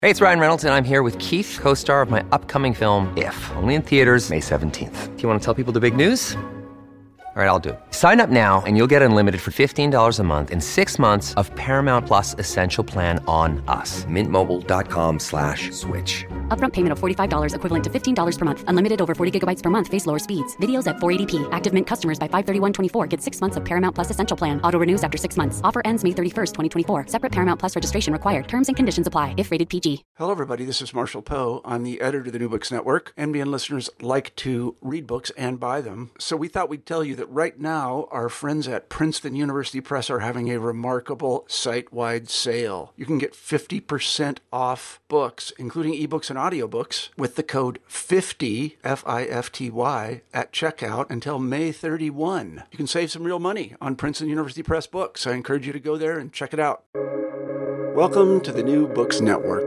Hey, it's Ryan Reynolds, and I'm here with Keith, co-star of my upcoming film, If, only in theaters May 17th. Do you want to tell people the big news? All right, I'll do it. Sign up now and you'll get unlimited for $15 a month and 6 months of Paramount Plus Essential Plan on us. MintMobile.com/switch. Upfront payment of $45 equivalent to $15 per month. Unlimited over 40 gigabytes per month. Face lower speeds. Videos at 480p. Active Mint customers by 531.24 get 6 months of Paramount Plus Essential Plan. Auto renews after 6 months. Offer ends May 31st, 2024. Separate Paramount Plus registration required. Terms and conditions apply if rated PG. Hello, everybody. This is Marshall Poe. I'm the editor of the New Books Network. NBN listeners like to read books and buy them. So we thought we'd tell you that right now, our friends at Princeton University Press are having a remarkable site-wide sale. You can get 50% off books, including ebooks and audiobooks, with the code 50, F-I-F-T-Y, at checkout until May 31. You can save some real money on Princeton University Press books. I encourage you to go there and check it out. Welcome to the New Books Network.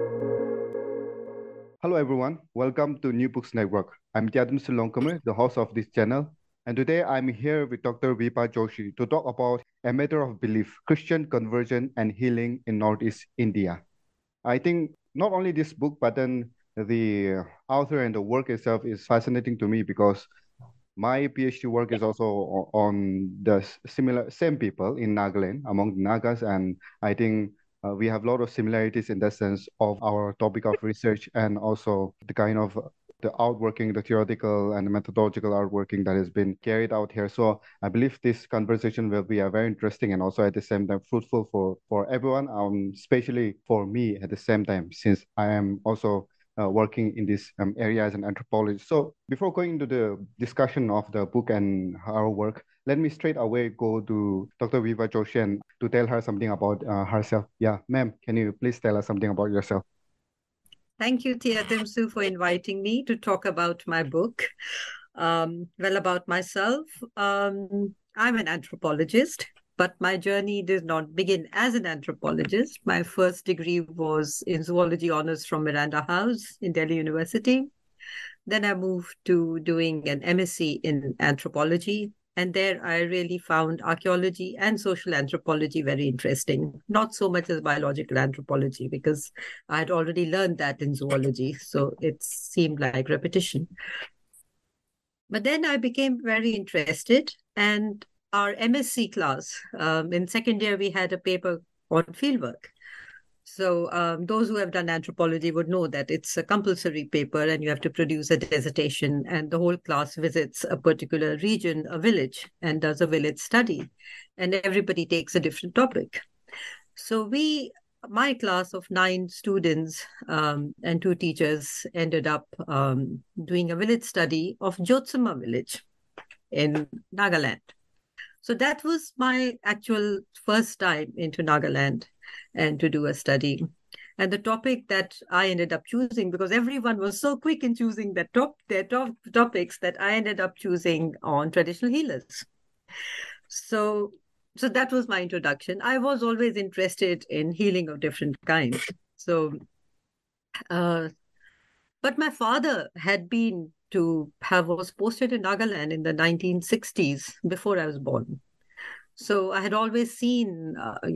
Hello, everyone. Welcome to New Books Network. I'm Tyadam Silongkame, the host of this channel. And today I'm here with Dr. Vibha Joshi to talk about A Matter of Belief, Christian Conversion and Healing in Northeast India. I think not only this book, but then the author and the work itself is fascinating to me because my PhD work is also on the same people in Nagaland, among the Nagas, and I think we have a lot of similarities in that sense of our topic of research and also the kind of the outworking, the theoretical and the methodological outworking that has been carried out here. So I believe this conversation will be very interesting and also at the same time fruitful for everyone, especially for me at the same time, since I am also working in this area as an anthropologist. So before going into the discussion of the book and our work, let me straight away go to Dr. Vibha Joshi and to tell her something about herself. Yeah, ma'am, can you please tell us something about yourself? Thank you, Tyadam Su, for inviting me to talk about my book. About myself, I'm an anthropologist, but my journey did not begin as an anthropologist. My first degree was in zoology honors from Miranda House in Delhi University. Then I moved to doing an MSc in anthropology. And there I really found archaeology and social anthropology very interesting, not so much as biological anthropology, because I had already learned that in zoology, so it seemed like repetition. But then I became very interested, and our MSc class, in second year, we had a paper on fieldwork. So those who have done anthropology would know that it's a compulsory paper and you have to produce a dissertation, and the whole class visits a particular region, a village, and does a village study. And everybody takes a different topic. So my class of 9 students and 2 teachers ended up doing a village study of Jotsama village in Nagaland. So that was my actual first time into Nagaland and to do a study. And the topic that I ended up choosing, because everyone was so quick in choosing their topics, that I ended up choosing on traditional healers. So that was my introduction. I was always interested in healing of different kinds. But my father was posted in Nagaland in the 1960s before I was born. So I had always seen,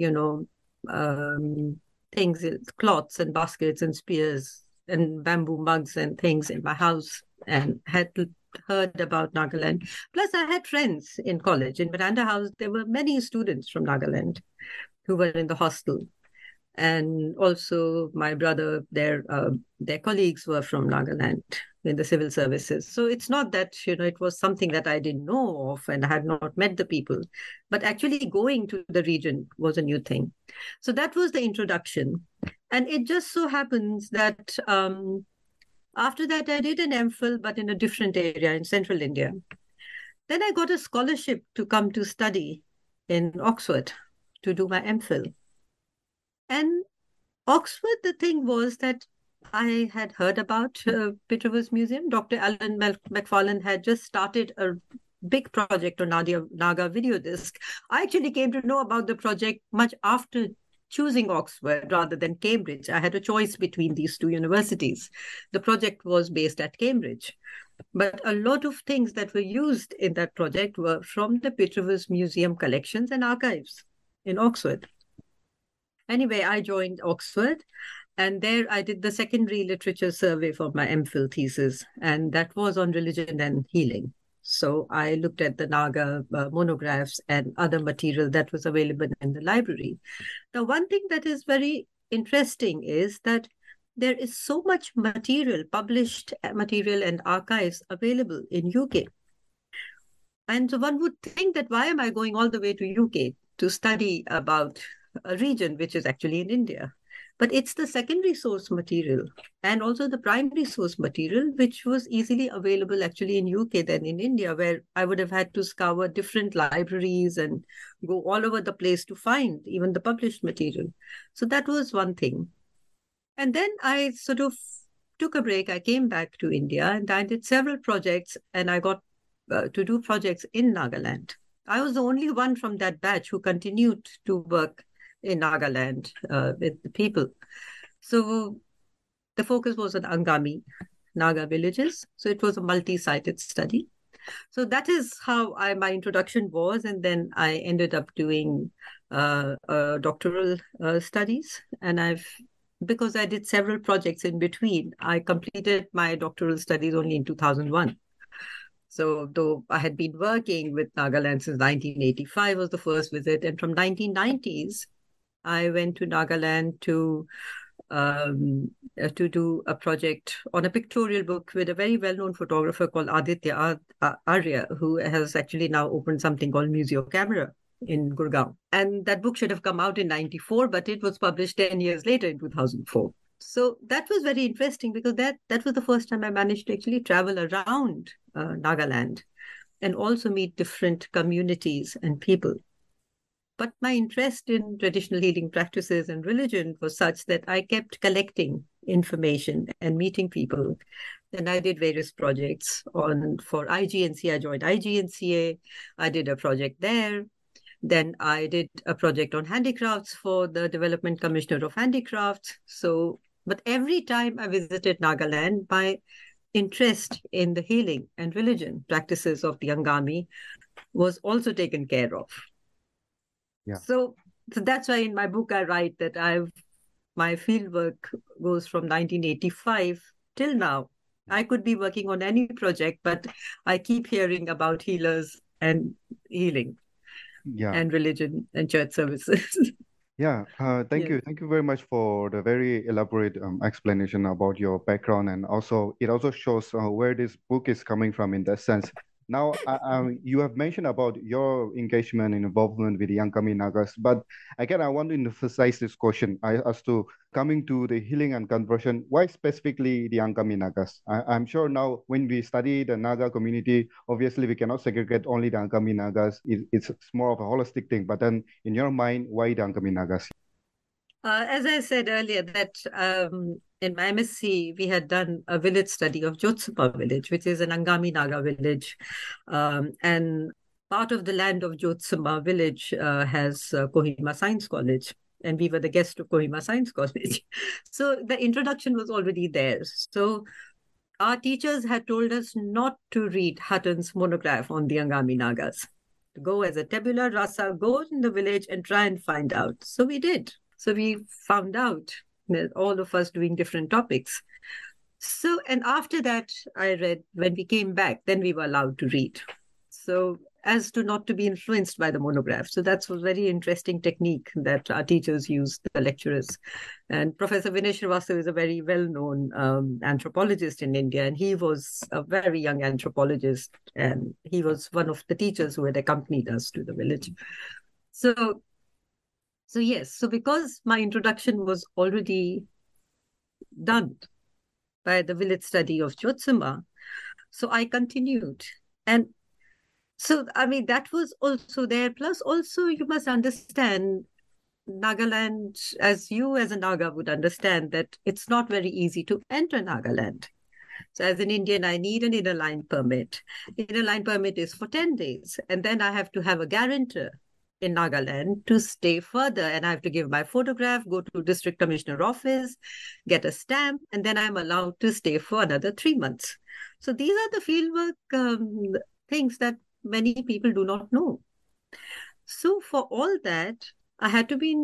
things, cloths and baskets and spears and bamboo mugs and things in my house, and had heard about Nagaland. Plus, I had friends in college. In Miranda House, there were many students from Nagaland who were in the hostel. And also my brother, their colleagues were from Nagaland in the civil services. So it's not that, it was something that I didn't know of and I had not met the people, but actually going to the region was a new thing. So that was the introduction. And it just so happens that after that, I did an MPhil, but in a different area in central India. Then I got a scholarship to come to study in Oxford to do my MPhil. And Oxford, the thing was that I had heard about Pitravers Museum. Dr. Alan McFarlane had just started a big project on Naga video disc. I actually came to know about the project much after choosing Oxford rather than Cambridge. I had a choice between these 2 universities. The project was based at Cambridge. But a lot of things that were used in that project were from the Pitravers Museum collections and archives in Oxford. Anyway, I joined Oxford. And there I did the secondary literature survey for my MPhil thesis, and that was on religion and healing. So I looked at the Naga monographs and other material that was available in the library. Now, one thing that is very interesting is that there is so much material, published material and archives available in UK. And so one would think that why am I going all the way to UK to study about a region which is actually in India? But it's the secondary source material and also the primary source material, which was easily available actually in UK than in India, where I would have had to scour different libraries and go all over the place to find even the published material. So that was one thing. And then I sort of took a break. I came back to India and I did several projects, and I got to do projects in Nagaland. I was the only one from that batch who continued to work in Nagaland with the people. So the focus was on Angami Naga villages. So it was a multi-sited study. So that is how my introduction was. And then I ended up doing doctoral studies. And because I did several projects in between, I completed my doctoral studies only in 2001. So though I had been working with Nagaland since 1985 was the first visit. And from 1990s, I went to Nagaland to do a project on a pictorial book with a very well-known photographer called Aditya Arya, who has actually now opened something called Museo Camera in Gurgaon. And that book should have come out in 94, but it was published 10 years later in 2004. So that was very interesting because that was the first time I managed to actually travel around Nagaland and also meet different communities and people. But my interest in traditional healing practices and religion was such that I kept collecting information and meeting people. And I did various projects for IGNCA. I joined IGNCA. I did a project there. Then I did a project on handicrafts for the Development Commissioner of Handicrafts. But every time I visited Nagaland, my interest in the healing and religion practices of the Angami was also taken care of. Yeah. So that's why in my book I write that my fieldwork goes from 1985 till now. I could be working on any project, but I keep hearing about healers and healing and religion and church services. Thank you. Thank you very much for the very elaborate explanation about your background, and also it also shows where this book is coming from in that sense. Now, you have mentioned about your engagement and involvement with the Angami Nagas, but again, I want to emphasize this question as to coming to the healing and conversion. Why specifically the Angami Nagas? I'm sure now when we study the Naga community, obviously we cannot segregate only the Angami Nagas. It's more of a holistic thing. But then, in your mind, why the Angami Nagas? As I said earlier, that in my MSc, we had done a village study of Jyotsuma village, which is an Angami Naga village. And part of the land of Jyotsuma village has Kohima Science College. And we were the guest of Kohima Science College. So the introduction was already there. So our teachers had told us not to read Hutton's monograph on the Angami Nagas. To go as a tabula rasa, go in the village and try and find out. So we did. So we found out that all of us doing different topics. So, and after that, I read, when we came back, then we were allowed to read. So as to not to be influenced by the monograph. So that's a very interesting technique that our teachers used, the lecturers. And Professor Vinay Srivastava is a very well-known anthropologist in India, and he was a very young anthropologist, and he was one of the teachers who had accompanied us to the village. So yes, so because my introduction was already done by the village study of Jyotsuma, so I continued. And so, I mean, that was also there. Plus, also, you must understand Nagaland, as you as a Naga would understand, that it's not very easy to enter Nagaland. So as an Indian, I need an inner line permit. Inner line permit is for 10 days. And then I have to have a guarantor in Nagaland to stay further. And I have to give my photograph, go to district commissioner office, get a stamp, and then I'm allowed to stay for another 3 months. So these are the fieldwork things that many people do not know. So for all that, I had to be in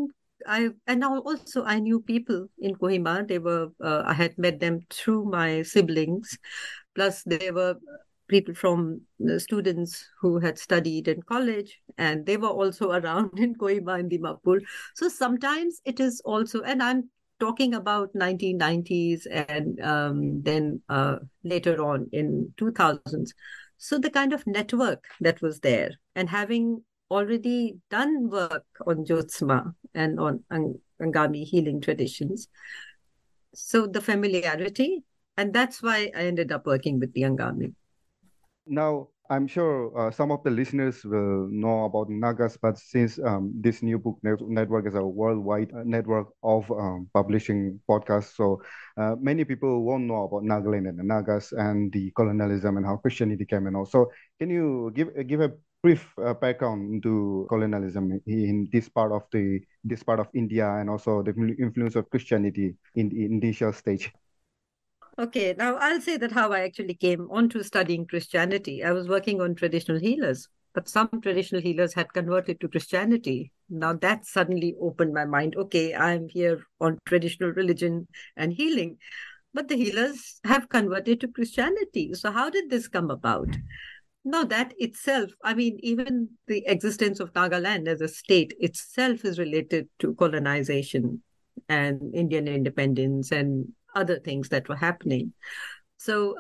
and now also I knew people in Kohima. They were I had met them through my siblings. Plus, there were people from the students who had studied in college, and they were also around in Kohima and Dimapur. So sometimes it is also, and I'm talking about 1990s and then later on in 2000s. So the kind of network that was there, and having already done work on Jyotsma and on Angami healing traditions, so the familiarity, and that's why I ended up working with the Angami. Now, I'm sure some of the listeners will know about Nagas, but since this new book network is a worldwide network of publishing podcasts, so many people won't know about Nagaland and the Nagas and the colonialism and how Christianity came and all. So, can you give a brief background into colonialism in this part of India and also the influence of Christianity in the initial stage? Okay, now I'll say that how I actually came onto studying Christianity. I was working on traditional healers, but some traditional healers had converted to Christianity. Now that suddenly opened my mind. Okay, I'm here on traditional religion and healing, but the healers have converted to Christianity. So how did this come about? Now that itself, I mean, even the existence of Nagaland as a state itself is related to colonization and Indian independence and other things that were happening. So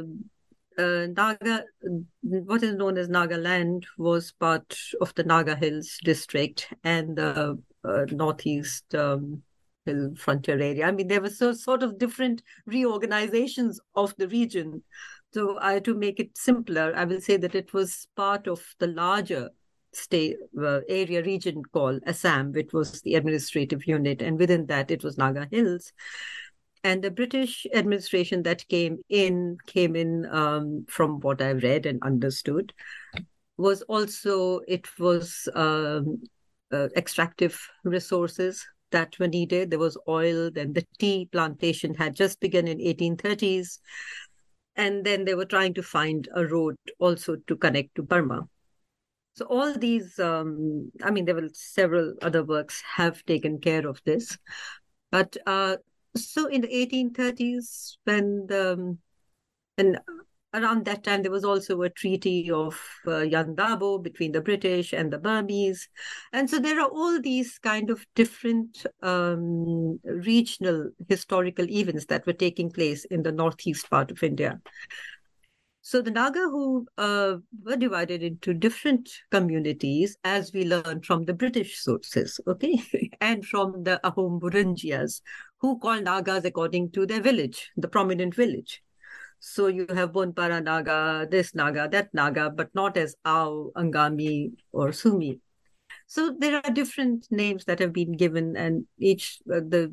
what is known as Nagaland was part of the Naga Hills district and the northeast hill frontier area. I mean, there were sort of different reorganizations of the region. So to make it simpler, I will say that it was part of the larger state area region called Assam, which was the administrative unit, and within that it was Naga Hills. And the British administration that came in from what I've read and understood, was also, it was extractive resources that were needed. There was oil, then the tea plantation had just begun in 1830s. And then they were trying to find a road also to connect to Burma. So all these, I mean, there were several other works have taken care of this. But so in the 1830s, and around that time, there was also a treaty of Yandabo between the British and the Burmese. And so there are all these kind of different regional historical events that were taking place in the northeast part of India. So the Naga who were divided into different communities, as we learn from the British sources, okay, and from the Ahom Burunjias, who call Nagas according to their village, the prominent village. So you have Bonpara Naga, this Naga, that Naga, but not as Ao, Angami, or Sumi. So there are different names that have been given, and each the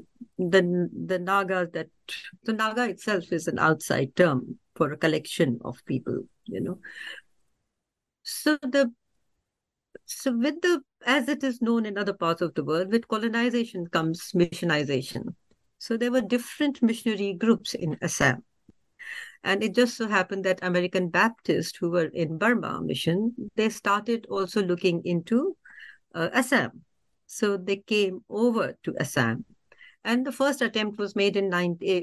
Naga that the Naga itself is an outside term for a collection of people, you know. So with the, as it is known in other parts of the world, with colonization comes missionization. So there were different missionary groups in Assam. And it just so happened that American Baptists who were in Burma mission, they started also looking into Assam. So they came over to Assam. And the first attempt was made in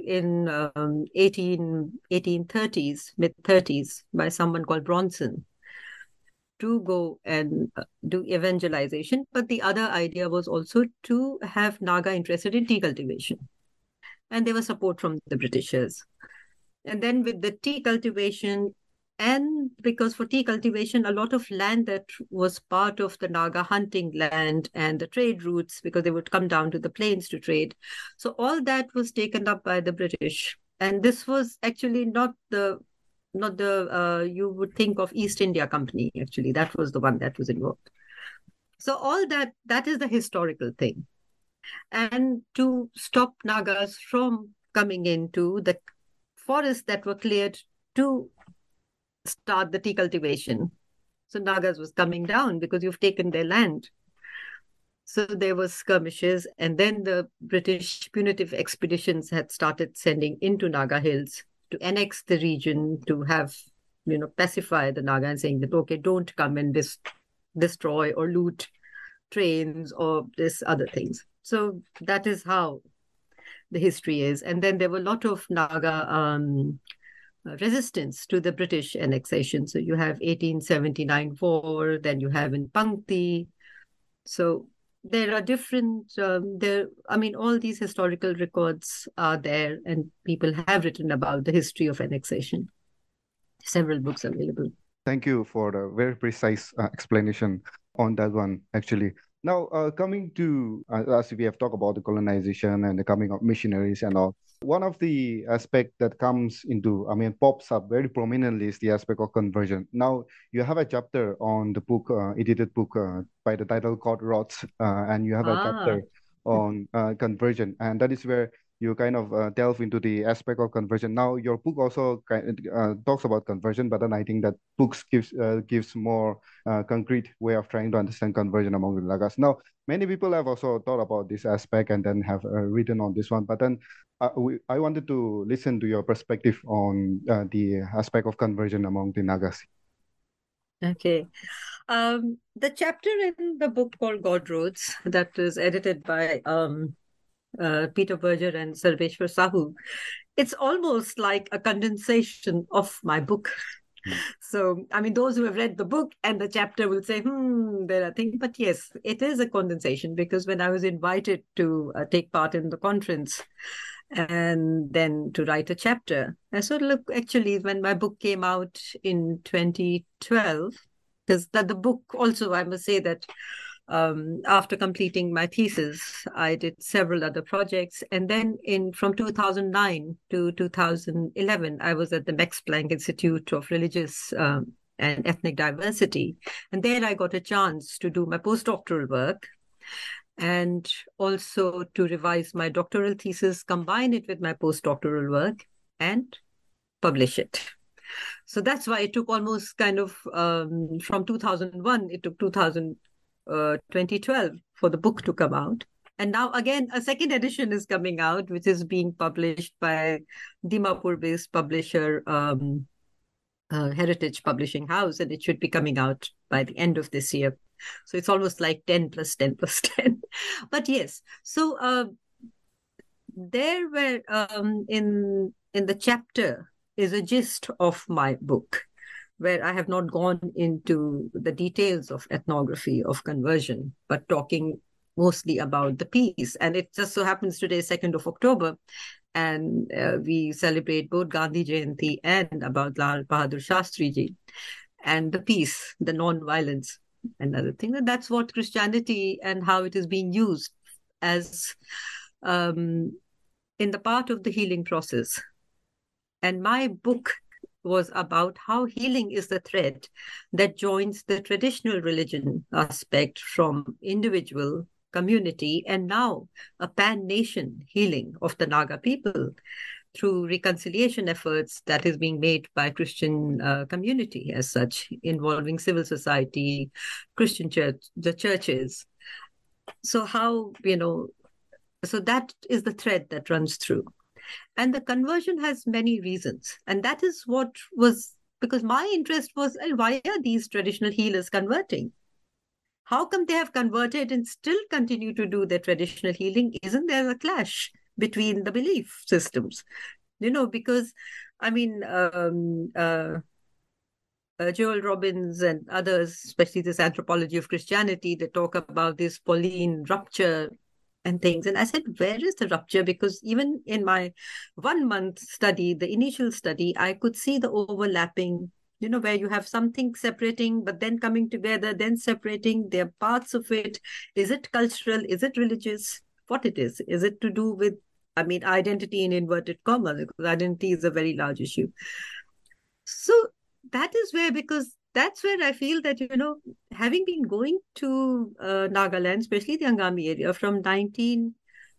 1830s, mid-30s, by someone called Bronson to go and do evangelization. But the other idea was also to have Naga interested in tea cultivation. And there was support from the Britishers. And then with the tea cultivation, and because for tea cultivation, a lot of land that was part of the Naga hunting land and the trade routes, because they would come down to the plains to trade. So all that was taken up by the British. And this was actually not the you would think of East India Company, actually. That was the one that was involved. So all that is the historical thing. And to stop Nagas from coming into the forests that were cleared to start the tea cultivation. So Nagas was coming down because you've taken their land. So there was skirmishes, and then the British punitive expeditions had started sending into Naga Hills to annex the region, to have, pacify the Naga and saying that, okay, don't come and destroy or loot trains or this other things. So that is how the history is. And then there were a lot of Naga resistance to the British annexation. So you have 1879 war, then you have in Pankti. So there are different, all these historical records are there, and people have written about the history of annexation. Several books available. Thank you for the very precise explanation on that one, actually. Now, coming to, as we have talked about the colonization and the coming of missionaries and all, one of the aspects that pops up very prominently is the aspect of conversion. Now, you have a chapter on the book, edited book by the title called Rods, and you have a chapter on conversion, and that is where you kind of delve into the aspect of conversion. Now, your book also talks about conversion, but then I think that books gives more concrete way of trying to understand conversion among the Nagas. Now, many people have also thought about this aspect and then have written on this one, but then I wanted to listen to your perspective on the aspect of conversion among the Nagas. Okay. The chapter in the book called God Roads, that is edited by Peter Berger and Sarveshwar Sahu, it's almost like a condensation of my book. So, those who have read the book and the chapter will say, there are things. But yes, it is a condensation, because when I was invited to take part in the conference and then to write a chapter, I said, look, actually, when my book came out in 2012, because the book also, I must say that after completing my thesis, I did several other projects. And then from 2009 to 2011, I was at the Max Planck Institute of Religious and Ethnic Diversity. And there I got a chance to do my postdoctoral work and also to revise my doctoral thesis, combine it with my postdoctoral work, and publish it. So that's why it took almost from 2001, it took 2012 for the book to come out. And now again, a second edition is coming out, which is being published by Dimapur-based publisher Heritage Publishing House, and it should be coming out by the end of this year. So it's almost like 10 plus 10 plus 10. But yes, so there were in the chapter is a gist of my book, where I have not gone into the details of ethnography of conversion, but talking mostly about the peace. And it just so happens today, 2nd of October, and we celebrate both Gandhi Jayanti and about Lal Bahadur Shastri Ji, and the peace, the non-violence, another thing. And that's what Christianity and how it is being used as in the part of the healing process. And my book was about how healing is the thread that joins the traditional religion aspect from individual, community, and now a pan-nation healing of the Naga people through reconciliation efforts that is being made by Christian community as such, involving civil society, Christian church, the churches. So so that is the thread that runs through. And the conversion has many reasons. And that is what was, because my interest was, why are these traditional healers converting? How come they have converted and still continue to do their traditional healing? Isn't there a clash between the belief systems? Because, Joel Robbins and others, especially this anthropology of Christianity, they talk about this Pauline rupture and things. And I said, where is the rupture? Because even in my 1 month study, the initial study, I could see the overlapping, where you have something separating, but then coming together, then separating. There are parts of it. Is it cultural? Is it religious? What it is? Is it to do with, identity in inverted commas? Because identity is a very large issue. So that is where, because that's where I feel that, having been going to Nagaland, especially the Angami area from 1980s,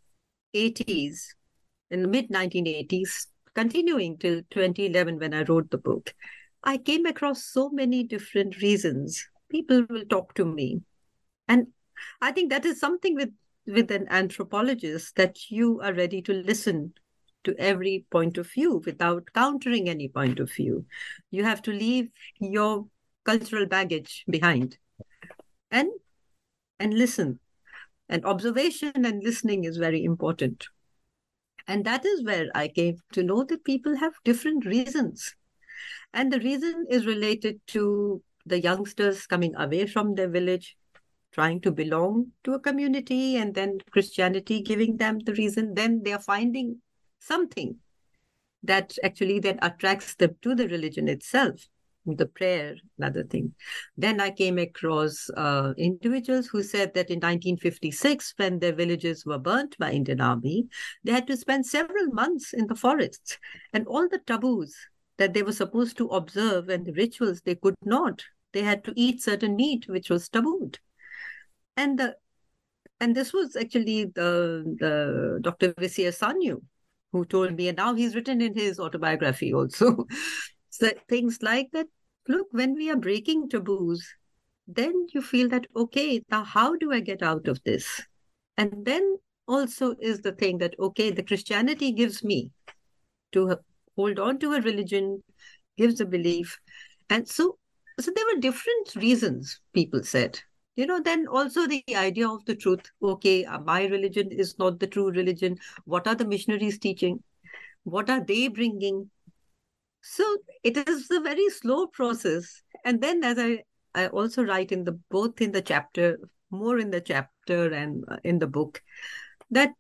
in the mid-1980s, continuing till 2011 when I wrote the book, I came across so many different reasons. People will talk to me. And I think that is something with an anthropologist, that you are ready to listen to every point of view without countering any point of view. You have to leave your cultural baggage behind. And and listen. And observation and listening is very important. And that is where I came to know that people have different reasons. And the reason is related to the youngsters coming away from their village, trying to belong to a community, and then Christianity giving them the reason. Then they are finding something that actually then attracts them to the religion itself, the prayer, another thing. Then I came across individuals who said that in 1956, when their villages were burnt by Indian Army, they had to spend several months in the forests, and all the taboos that they were supposed to observe and the rituals they could not. They had to eat certain meat which was tabooed. And this was actually the Dr. Visir Sanyu who told me, and now he's written in his autobiography also. So things like that. Look, when we are breaking taboos, then you feel that, okay, now how do I get out of this? And then also is the thing that, okay, the Christianity gives me to hold on to a religion, gives a belief. And so there were different reasons, people said. Then also the idea of the truth. Okay, my religion is not the true religion. What are the missionaries teaching? What are they bringing? So it is a very slow process. And then as I also write both in the chapter, more in the chapter and in the book, that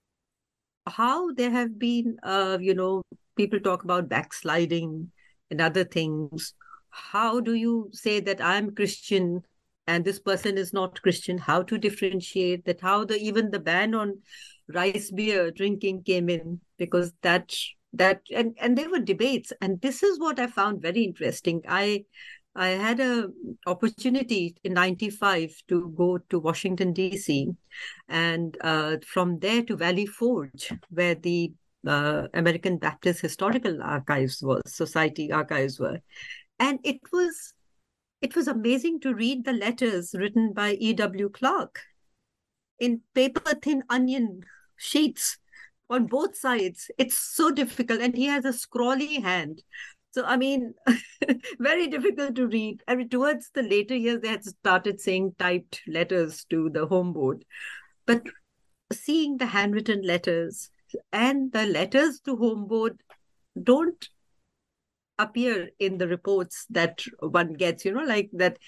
how there have been, people talk about backsliding and other things. How do you say that I'm Christian and this person is not Christian? How to differentiate that? How even the ban on rice beer drinking came in, because that and there were debates, and this is what I found very interesting. I had a opportunity in 95 to go to Washington, D.C., and from there to Valley Forge, where the American Baptist Historical Archives Society archives were. And it was amazing to read the letters written by E.W. Clark in paper-thin onion sheets on both sides. It's so difficult, and he has a scrawly hand. So, I mean, very difficult to read. I mean, towards the later years, they had started saying typed letters to the home board. But seeing the handwritten letters and the letters to home board don't appear in the reports that one gets, like that.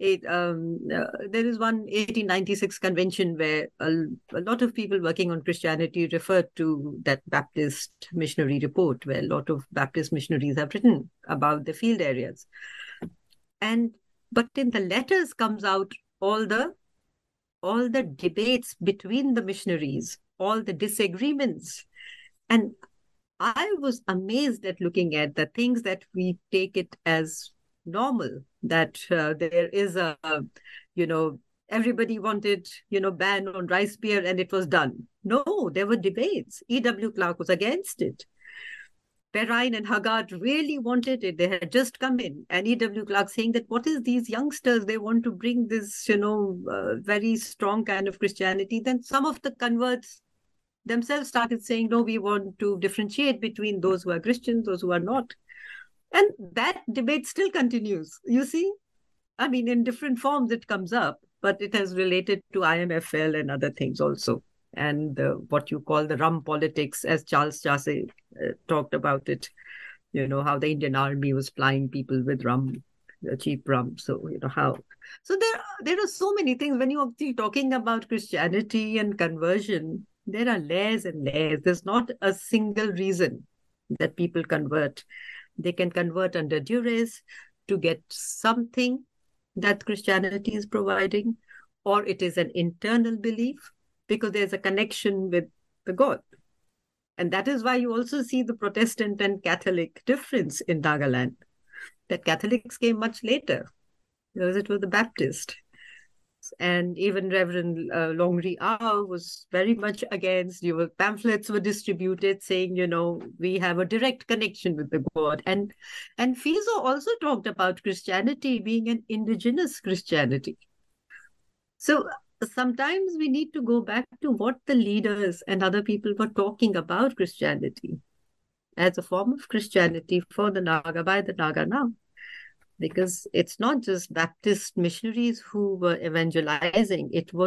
There is one 1896 convention where a lot of people working on Christianity referred to that Baptist missionary report, where a lot of Baptist missionaries have written about the field areas. But in the letters comes out all the debates between the missionaries, all the disagreements. And I was amazed at looking at the things that we take it as normal, that there is everybody wanted, ban on rice beer and it was done. No, there were debates. E.W. Clark was against it. Perrine and Haggard really wanted it. They had just come in. And E.W. Clark saying that what is these youngsters? They want to bring this, very strong kind of Christianity. Then some of the converts themselves started saying, no, we want to differentiate between those who are Christians, those who are not. And that debate still continues, you see? I mean, in different forms it comes up, but it has related to IMFL and other things also. And what you call the rum politics, as Charles Chasse talked about it, how the Indian Army was plying people with rum, cheap rum. So, how. So there are so many things. When you're talking about Christianity and conversion, there are layers and layers. There's not a single reason that people convert. They can convert under duress to get something that Christianity is providing, or it is an internal belief because there's a connection with the God. And that is why you also see the Protestant and Catholic difference in Nagaland, that Catholics came much later, because it was the Baptist. And even Reverend Longri Ao was very much against. Pamphlets were distributed saying, we have a direct connection with the God. And Fizo also talked about Christianity being an indigenous Christianity. So sometimes we need to go back to what the leaders and other people were talking about Christianity as a form of Christianity for the Naga, by the Naga now. because it's not just Baptist missionaries who were evangelizing.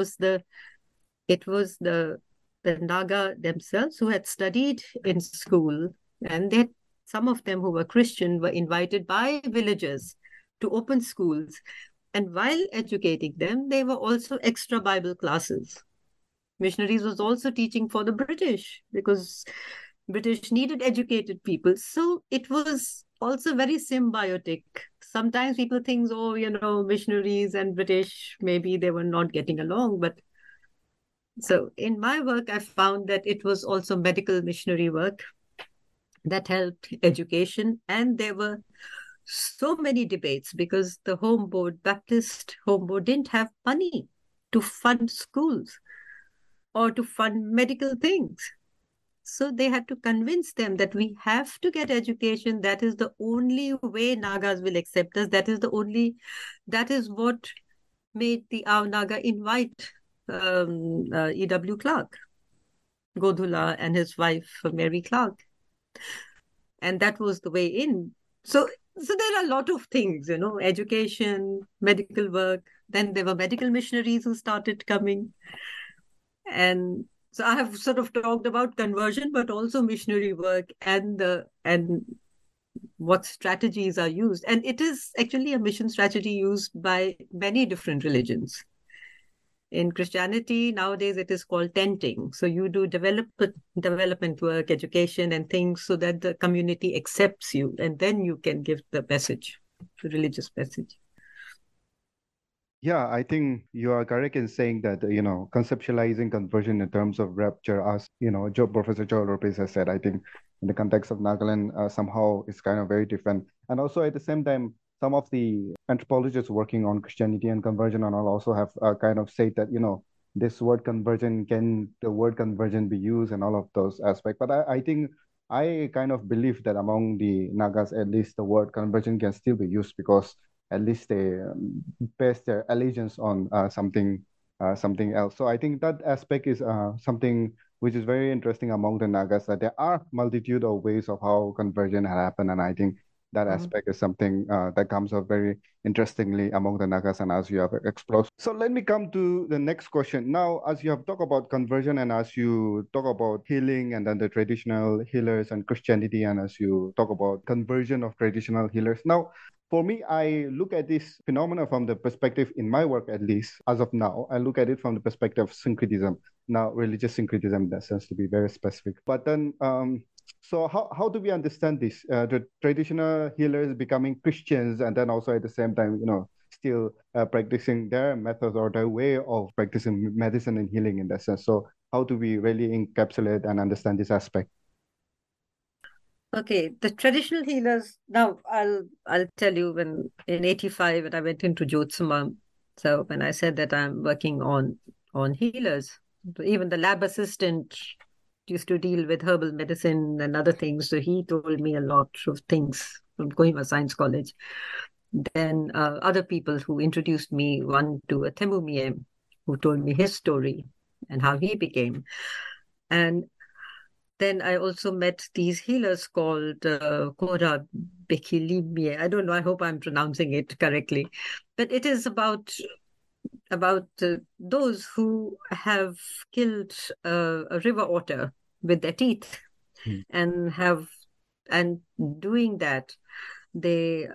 It was the Naga themselves who had studied in school, and some of them who were Christian were invited by villagers to open schools. And while educating them, they were also extra Bible classes. Missionaries was also teaching for the British because British needed educated people. So it was also very symbiotic. Sometimes people think, oh, missionaries and British, maybe they were not getting along. But so in my work, I found that it was also medical missionary work that helped education. And there were so many debates because the Baptist home board didn't have money to fund schools or to fund medical things. So they had to convince them that we have to get education. That is the only way Nagas will accept us. That is what made the Naga invite E.W. Clark, Godhula, and his wife, Mary Clark. And that was the way in. So there are a lot of things, education, medical work. Then there were medical missionaries who started coming. And so I have sort of talked about conversion, but also missionary work and what strategies are used. And it is actually a mission strategy used by many different religions. In Christianity, nowadays, it is called tenting. So you do development work, education and things so that the community accepts you. And then you can give the message, the religious message. Yeah, I think you are correct in saying that, conceptualizing conversion in terms of rapture, as, Professor Joel Lopez has said, I think in the context of Nagaland, somehow it's kind of very different. And also at the same time, some of the anthropologists working on Christianity and conversion and all also have kind of said that, this word conversion, can the word conversion be used and all of those aspects. But I think I kind of believe that among the Nagas, at least the word conversion can still be used because at least they base their allegiance on something else. So I think that aspect is something which is very interesting among the Nagas, that there are multitude of ways of how conversion happen, and I think that aspect is something that comes up very interestingly among the Nagas and as you have explored. So let me come to the next question. Now, as you have talked about conversion and as you talk about healing and then the traditional healers and Christianity, and as you talk about conversion of traditional healers. Now, for me, I look at this phenomena from the perspective, in my work at least, as of now, I look at it from the perspective of syncretism. Now, religious syncretism in that sense, to be very specific. But then, so how do we understand this? The traditional healers becoming Christians and then also at the same time, still practicing their methods or their way of practicing medicine and healing in that sense. So how do we really encapsulate and understand this aspect? Okay, the traditional healers. Now, I'll tell you, when in '85 when I went into Jyotsuma, so when I said that I'm working on healers, even the lab assistant used to deal with herbal medicine and other things. So he told me a lot of things from Kohima Science College. Then other people who introduced me, one to a Temumie, who told me his story and how he became. And then I also met these healers called Kora Bekilimie. I don't know, I hope I'm pronouncing it correctly. But it is about those who have killed a river otter with their teeth, and doing that, they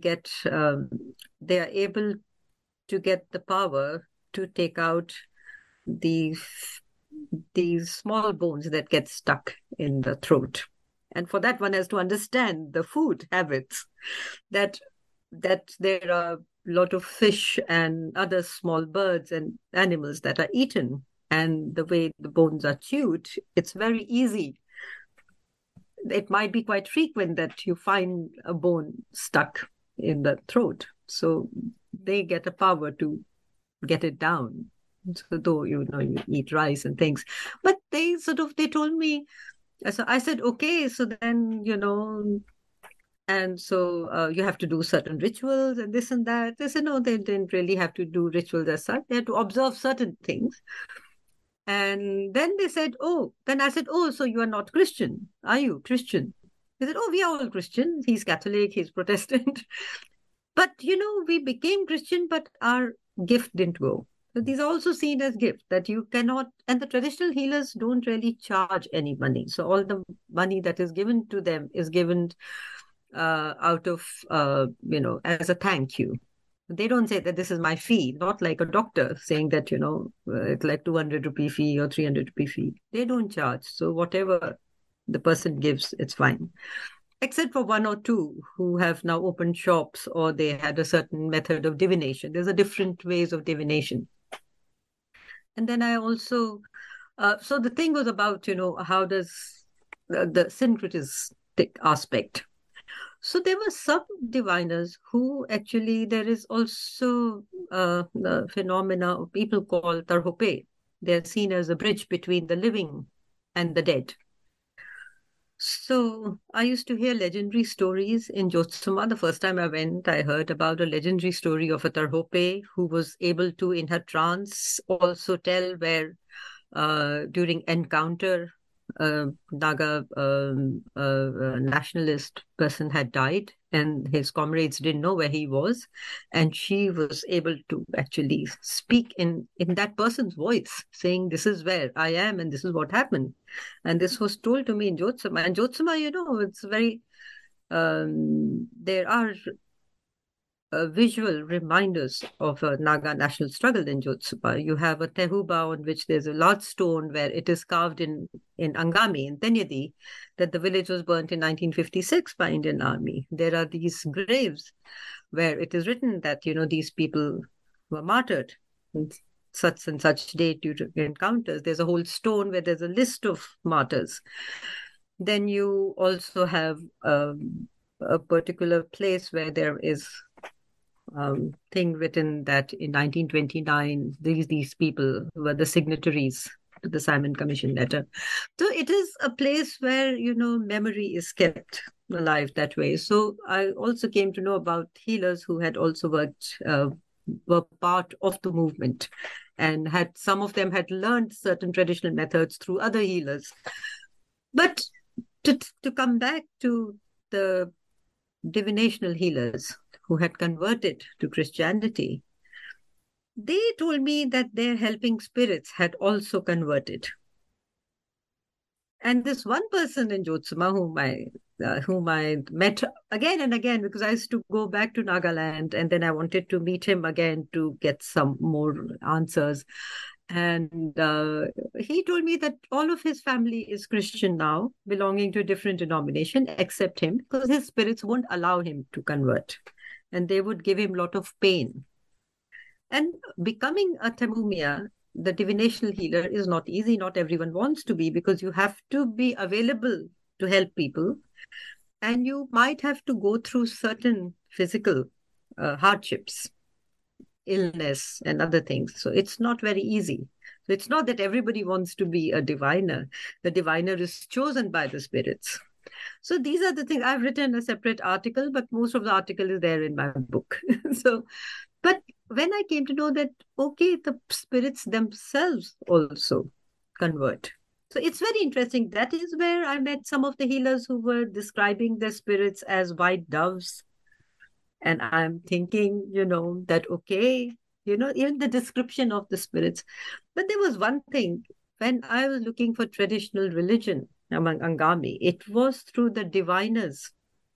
are able to get the power to take out these small bones that get stuck in the throat. And for that, one has to understand the food habits, that there are a lot of fish and other small birds and animals that are eaten. And the way the bones are chewed, it's very easy. It might be quite frequent that you find a bone stuck in the throat. So they get a power to get it down. So though, you eat rice and things. But they told me, so I said, okay, so then, and so you have to do certain rituals and this and that. They said, no, they didn't really have to do rituals as such. They had to observe certain things. And then they said, then I said, so you are not Christian. Are you Christian? They said, we are all Christian. He's Catholic, he's Protestant. But, we became Christian, but our gift didn't go. So these are also seen as gifts that you cannot, and the traditional healers don't really charge any money. So all the money that is given to them is given out of, as a thank you. They don't say that this is my fee, not like a doctor saying that, it's like 200 rupee fee or 300 rupee fee. They don't charge. So whatever the person gives, it's fine. Except for one or two who have now opened shops or they had a certain method of divination. There's a different ways of divination. And then I also, so the thing was about, how does the syncretistic aspect. So there were some diviners who actually, there is also the phenomena people call tarhope. They're seen as a bridge between the living and the dead. So I used to hear legendary stories in Jyotsuma. The first time I went, I heard about a legendary story of a tarhope who was able to, in her trance, also tell where during encounter, Naga nationalist person had died and his comrades didn't know where he was, and she was able to actually speak in that person's voice, saying this is where I am and this is what happened. And this was told to me in Jyotsuma. And Jyotsuma, it's very there are visual reminders of a Naga national struggle in Jyotsuma. You have a tehuba on which there's a large stone where it is carved in Angami, in Tenyadi, that the village was burnt in 1956 by Indian Army. There are these graves where it is written that, these people were martyred on such and such date due to encounters. There's a whole stone where there's a list of martyrs. Then you also have a particular place where there is thing written that in 1929 these people were the signatories to the Simon Commission letter. So it is a place where memory is kept alive that way. So I also came to know about healers who had also were part of the movement, and some of them had learned certain traditional methods through other healers. But to come back to the divinational healers who had converted to Christianity, they told me that their helping spirits had also converted. And this one person in Jyotsuma whom I met again and again, because I used to go back to Nagaland and then I wanted to meet him again to get some more answers. And he told me that all of his family is Christian now, belonging to a different denomination, except him, because his spirits won't allow him to convert. And they would give him a lot of pain. And becoming a Temumia, the divinational healer, is not easy. Not everyone wants to be, because you have to be available to help people. And you might have to go through certain physical hardships, illness and other things. So it's not very easy. So it's not that everybody wants to be a diviner. The diviner is chosen by the spirits. So these are the things. I've written a separate article, but most of the article is there in my book. But when I came to know that, okay, the spirits themselves also convert. So it's very interesting. That is where I met some of the healers who were describing their spirits as white doves. And I'm thinking, that, okay, even the description of the spirits. But there was one thing, when I was looking for traditional religion among Angami, it was through the diviners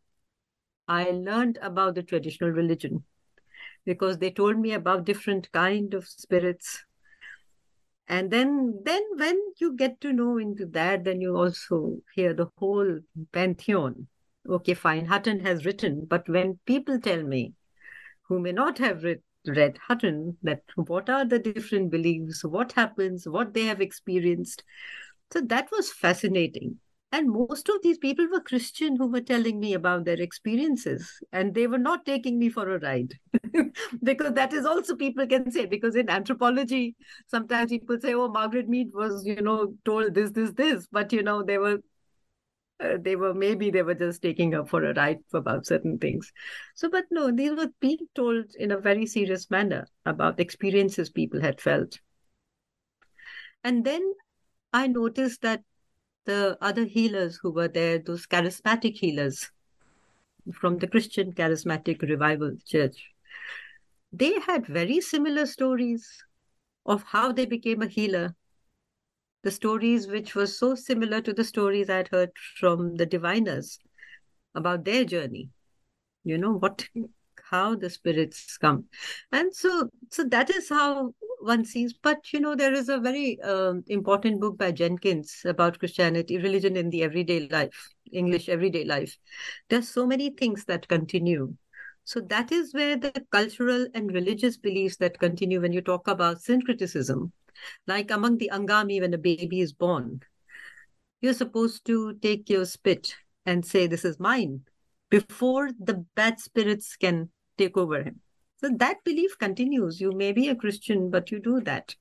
I learned about the traditional religion, because they told me about different kind of spirits. And then when you get to know into that, then you also hear the whole pantheon. Okay, fine, Hutton has written, but when people tell me, who may not have read Hutton, that what are the different beliefs, what happens, what they have experienced. So that was fascinating. And most of these people were Christian who were telling me about their experiences, and they were not taking me for a ride. Because that is also, people can say, because in anthropology, sometimes people say, oh, Margaret Mead was, told this, but, they were just taking her for a ride about certain things. So, but no, these were being told in a very serious manner about experiences people had felt. And then I noticed that the other healers who were there, those charismatic healers, from the Christian Charismatic Revival Church. They had very similar stories of how they became a healer. The stories which were so similar to the stories I'd heard from the diviners about their journey. How the spirits come. And so that is how one sees. But, there is a very important book by Jenkins about Christianity, religion in the everyday life, English everyday life. There's so many things that continue. So that is where the cultural and religious beliefs that continue when you talk about syncretism. Like among the Angami, when a baby is born, you're supposed to take your spit and say, this is mine, before the bad spirits can take over him. So that belief continues. You may be a Christian, but you do that.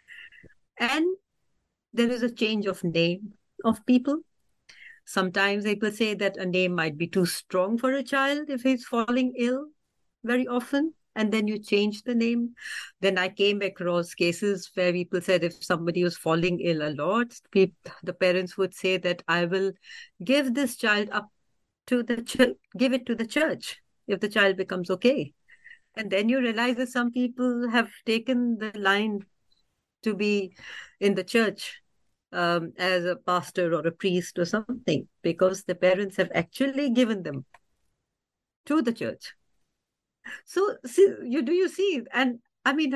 And there is a change of name of people. Sometimes people say that a name might be too strong for a child if he's falling ill very often, and then you change the name. Then I came across cases where people said if somebody was falling ill a lot, the parents would say that I will give this child up to the church, give it to the church if the child becomes okay. And then you realize that some people have taken the line to be in the church as a pastor or a priest or something, because the parents have actually given them to the church. So you see, and I mean,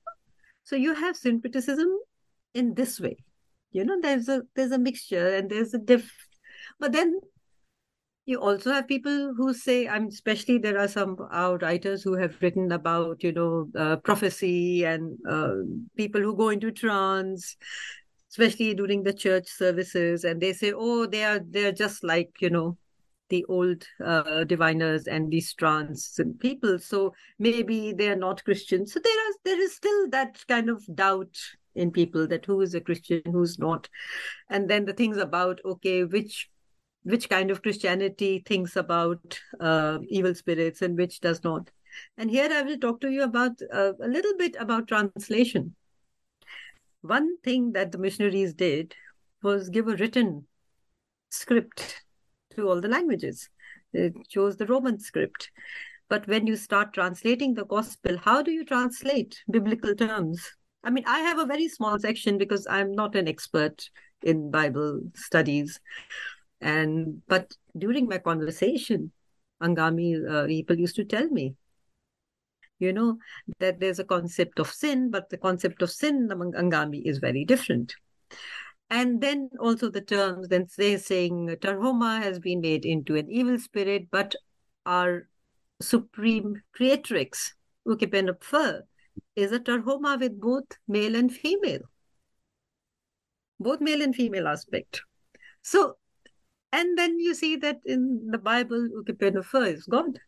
so you have syncretism in this way. There's a mixture and there's a but then you also have people who say, especially there are some writers who have written about, prophecy and people who go into trance, especially during the church services, and they say, oh, they're just like, the old diviners and these trance people. So maybe they're not Christian. So there is still that kind of doubt in people that who is a Christian, who's not. And then the things about, okay, which kind of Christianity thinks about evil spirits and which does not. And here I will talk to you about a little bit about translation. One thing that the missionaries did was give a written script to all the languages. They chose the Roman script. But when you start translating the gospel, how do you translate biblical terms? I have a very small section because I'm not an expert in Bible studies. But during my conversation, Angami people used to tell me, that there's a concept of sin, but the concept of sin among Angami is very different. And then also the terms, then they're saying Tarhoma has been made into an evil spirit, but our supreme creatrix, Ukipenupfer, is a Tarhoma with both male and female. Both male and female aspect. So, and then you see that in the Bible, Ukipenupfer is God.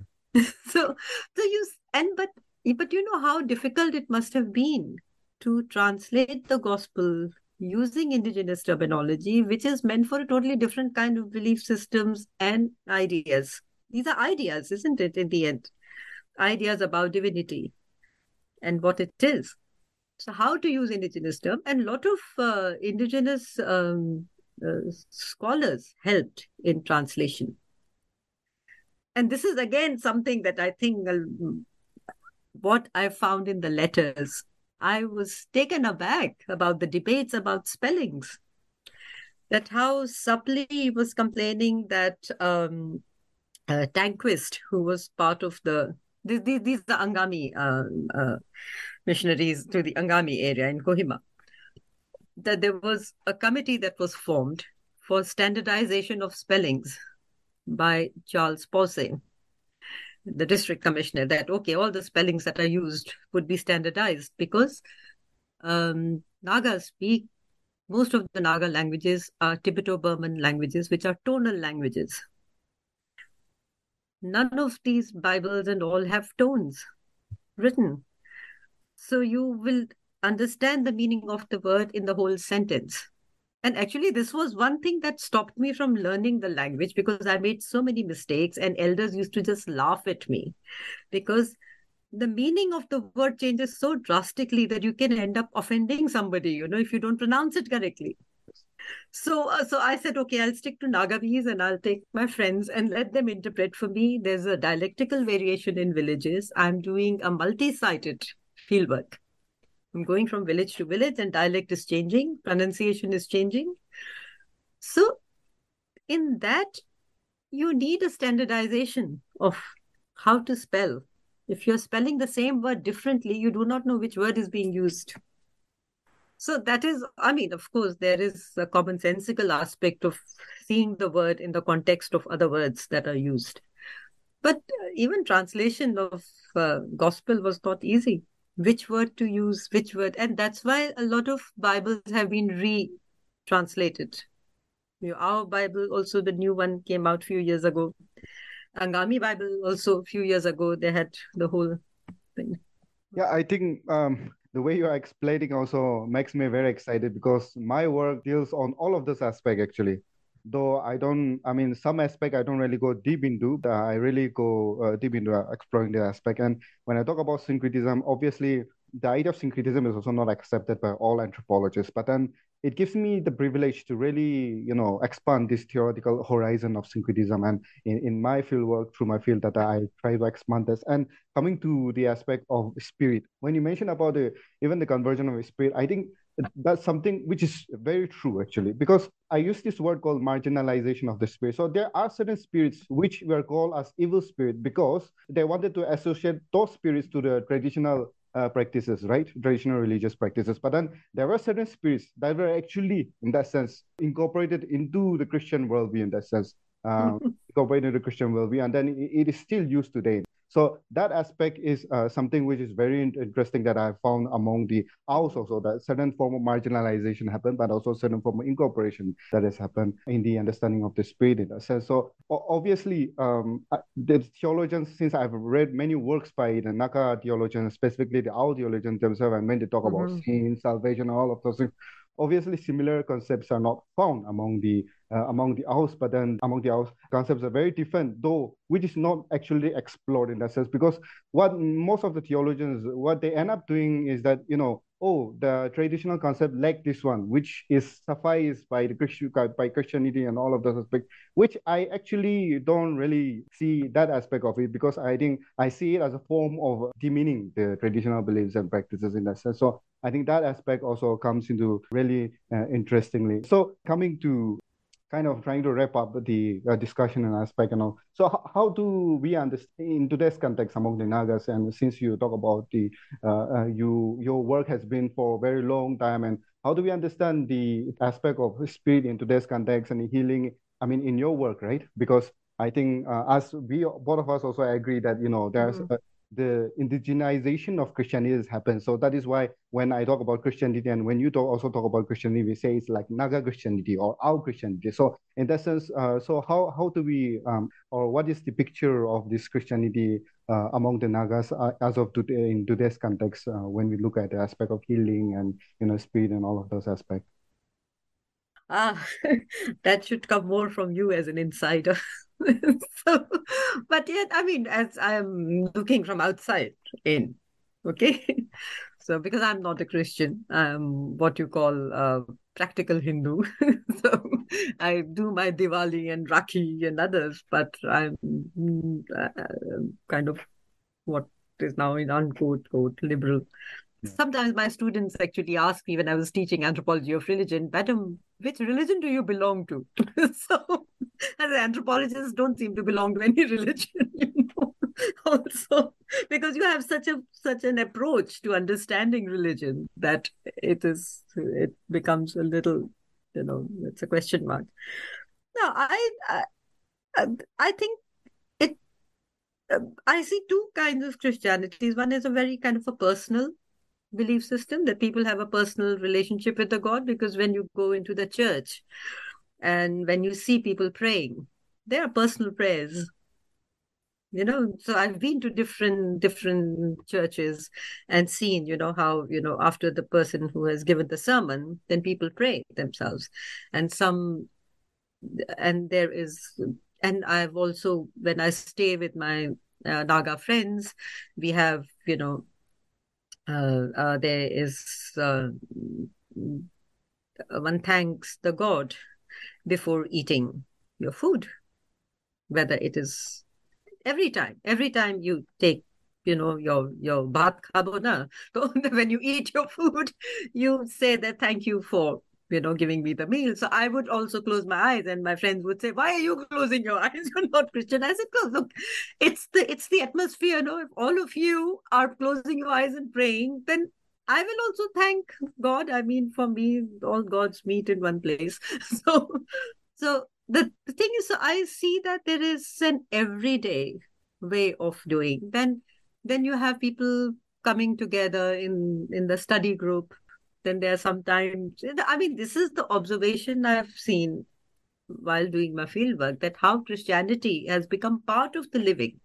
But you know how difficult it must have been to translate the gospel using indigenous terminology, which is meant for a totally different kind of belief systems and ideas. These are ideas, isn't it, in the end? Ideas about divinity and what it is. So how to use indigenous term, and a lot of indigenous scholars helped in translation. And this is again something that I think what I found in the letters, I was taken aback about the debates about spellings. That how Supply was complaining that Tanquist, who was part of these are Angami missionaries to the Angami area in Kohima, that there was a committee that was formed for standardization of spellings by Charles Posey, the district commissioner, that, okay, all the spellings that are used would be standardized because Nagas speak, most of the Naga languages are Tibeto-Burman languages, which are tonal languages. None of these Bibles and all have tones written. So you will understand the meaning of the word in the whole sentence. And actually, this was one thing that stopped me from learning the language, because I made so many mistakes and elders used to just laugh at me because the meaning of the word changes so drastically that you can end up offending somebody, if you don't pronounce it correctly. So I said, okay, I'll stick to Nagamese and I'll take my friends and let them interpret for me. There's a dialectical variation in villages. I'm doing a multi-sited fieldwork. I'm going from village to village and dialect is changing, pronunciation is changing. So in that, you need a standardization of how to spell. If you're spelling the same word differently, you do not know which word is being used. So that is, I mean, of course, there is a commonsensical aspect of seeing the word in the context of other words that are used. But even translation of gospel was not easy. Which word to use, which word. And that's why a lot of Bibles have been retranslated. Our Bible, also the new one came out a few years ago. Angami Bible also a few years ago, they had the whole thing. Yeah, I think the way you are explaining also makes me very excited because my work deals on all of this aspect actually. Though I mean, some aspect I don't really go deep into, but I really go deep into exploring the aspect. And when I talk about syncretism, obviously the idea of syncretism is also not accepted by all anthropologists. But then it gives me the privilege to really, expand this theoretical horizon of syncretism. And in my field work, through my field that I try to expand this. And coming to the aspect of spirit, when you mention about even the conversion of spirit, I think that's something which is very true actually, because I use this word called marginalization of the spirit. So there are certain spirits which were called as evil spirit because they wanted to associate those spirits to the traditional practices, right? Traditional religious practices. But then there were certain spirits that were actually, in that sense, incorporated into the Christian worldview, in that sense, incorporated into the Christian worldview, and then it is still used today. So that aspect is something which is very interesting that I found among the owls also, that certain form of marginalization happened, but also certain form of incorporation that has happened in the understanding of the spirit in a sense. So obviously, the theologians, since I've read many works by the Naka theologians, specifically the owl theologians themselves, and when they talk about sin, salvation, all of those things, obviously similar concepts are not found among the owls, but then among the owls, concepts are very different, though, which is not actually explored in that sense. Because what most of the theologians, what they end up doing is that, the traditional concept like this one, which is sufficed by by Christianity and all of those aspects, which I actually don't really see that aspect of it, because I think I see it as a form of demeaning the traditional beliefs and practices in that sense. So I think that aspect also comes into really interestingly. So coming to kind of trying to wrap up the discussion and aspect and all. So how do we understand in today's context among the Nagas? And since you talk about your work has been for a very long time, and how do we understand the aspect of spirit in today's context and healing? I mean, in your work, right? Because I think as we both of us also agree that there's the indigenization of Christianity has happened. So that is why when I talk about Christianity and when you also talk about Christianity, we say it's like Naga Christianity or our Christianity. So in that sense, so how do we, or what is the picture of this Christianity among the Nagas as of today in today's context when we look at the aspect of healing and spirit and all of those aspects? That should come more from you as an insider. But yet, I mean, as I'm looking from outside in, okay? So because I'm not a Christian, I'm what you call a practical Hindu. So I do my Diwali and Rakhi and others, but I'm kind of what is now in unquote, quote, liberal. Sometimes my students actually ask me when I was teaching anthropology of religion, Madam, which religion do you belong to? So, as anthropologists don't seem to belong to any religion, also, because you have such an approach to understanding religion that it becomes a little, it's a question mark. No, I think it. I see two kinds of Christianities. One is a very kind of a personal belief system that people have a personal relationship with the God, because when you go into the church and when you see people praying, there are personal prayers. So I've been to different churches and seen, how, after the person who has given the sermon, then people pray themselves. And I've also, when I stay with my Naga friends, we have, there is one thanks the God before eating your food, whether it is every time you take, your bath khabona. So when you eat your food, you say that thank you for, giving me the meal. So I would also close my eyes, and my friends would say, why are you closing your eyes? You're not Christian. I said, look, it's the atmosphere. No, if all of you are closing your eyes and praying, then I will also thank God. I mean, for me, all gods meet in one place. So, so the thing is, so I see that there is an everyday way of doing. Then you have people coming together in the study group. Then there are sometimes, I mean, this is the observation I've seen while doing my fieldwork, that how Christianity has become part of the living.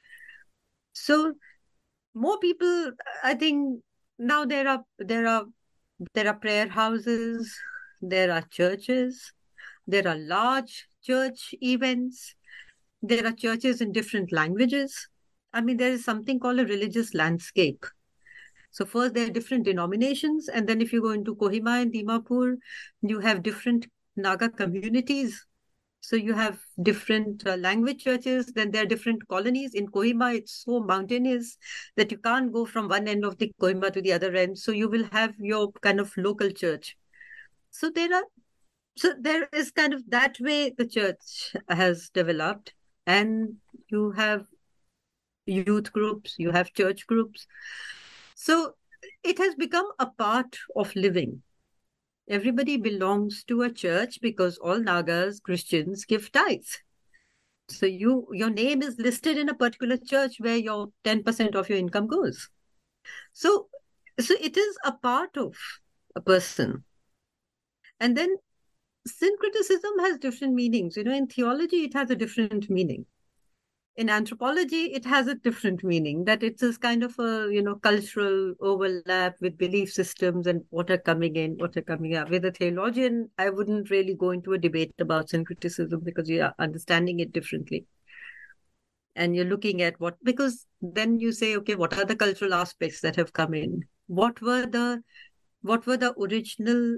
So more people, I think now there are prayer houses, there are churches, there are large church events, there are churches in different languages. I mean, there is something called a religious landscape. So first there are different denominations, and then if you go into Kohima and Dimapur, you have different Naga communities. So you have different language churches, then there are different colonies. In Kohima, it's so mountainous that you can't go from one end of the Kohima to the other end. So you will have your kind of local church. So there is kind of that way the church has developed, and you have youth groups, you have church groups. So it has become a part of living. Everybody belongs to a church because all Nagas, Christians, give tithes. So your name is listed in a particular church where your 10% of your income goes. So it is a part of a person. And then syncretism has different meanings. In theology, it has a different meaning. In anthropology, it has a different meaning, that it's this kind of a, cultural overlap with belief systems and what are coming in, what are coming out. With a theologian, I wouldn't really go into a debate about syncretism because you are understanding it differently. And you're looking at because then you say, okay, what are the cultural aspects that have come in? What were the original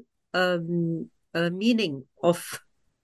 meaning of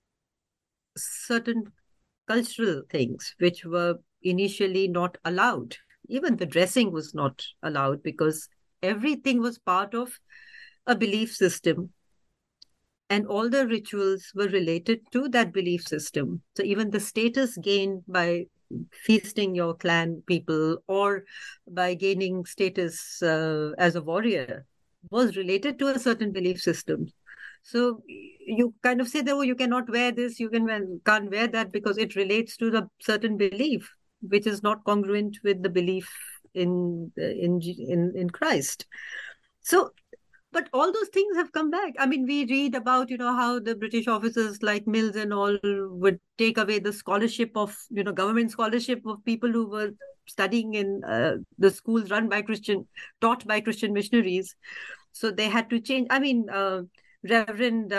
certain cultural things which were initially not allowed? Even the dressing was not allowed because everything was part of a belief system, and all the rituals were related to that belief system. So even the status gained by feasting your clan people or by gaining status as a warrior was related to a certain belief system. So you kind of say that, you cannot wear this, can't wear that because it relates to the certain belief, which is not congruent with the belief in Christ. So, but all those things have come back. I mean, we read about, how the British officers like Mills and all would take away the scholarship of, government scholarship of people who were studying in the schools taught by Christian missionaries. So they had to change. I mean, Reverend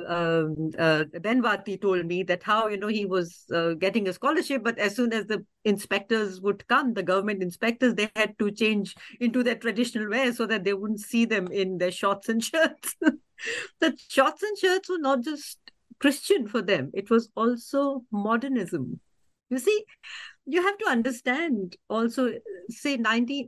Benvati told me that how, he was getting a scholarship, but as soon as the inspectors would come, the government inspectors, they had to change into their traditional wear so that they wouldn't see them in their shorts and shirts. The shorts and shirts were not just Christian for them. It was also modernism. You see, you have to understand also, say